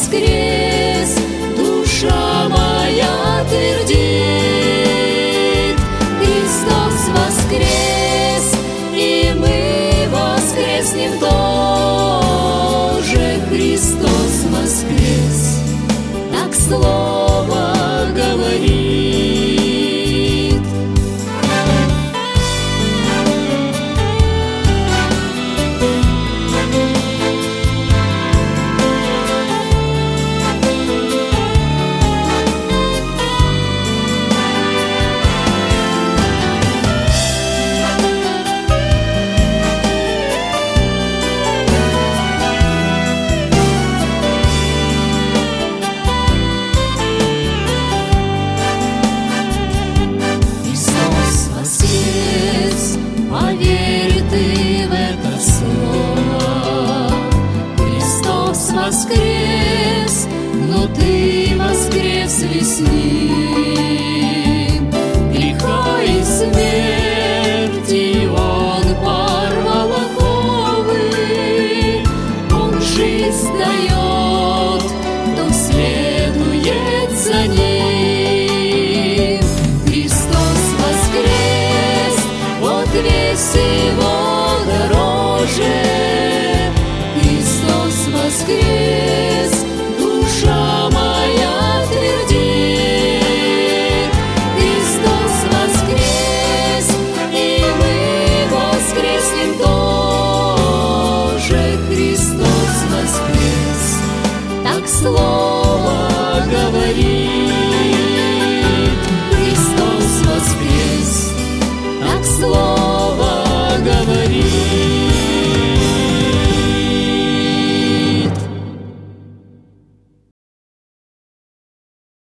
воскрес, душа моя твердит. Христос воскрес, и мы воскреснем тоже. Христос воскрес, так слово говорит. Поверь ты в это слово. Христос воскрес, но ты воскрес весь с Ним. Греха и смерти Он порвал оковы, Он жизнь дает, кто следует за Ним. Христос воскрес, вот весь Его дороже. Христос воскрес.